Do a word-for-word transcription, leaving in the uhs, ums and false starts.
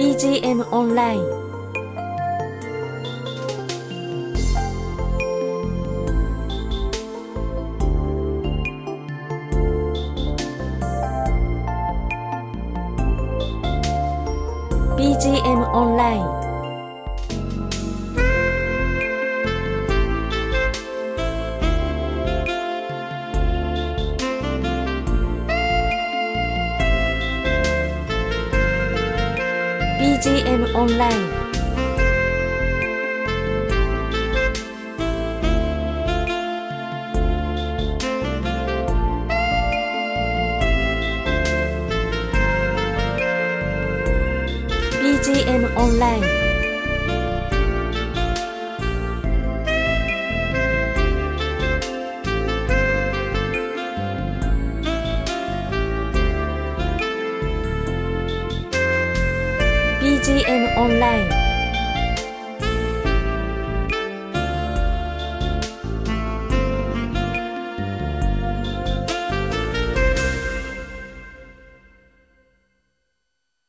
ビージーエム オンラインビージーエム オンラインビージーエム オンラインビージーエム オンラインビージーエム オンライン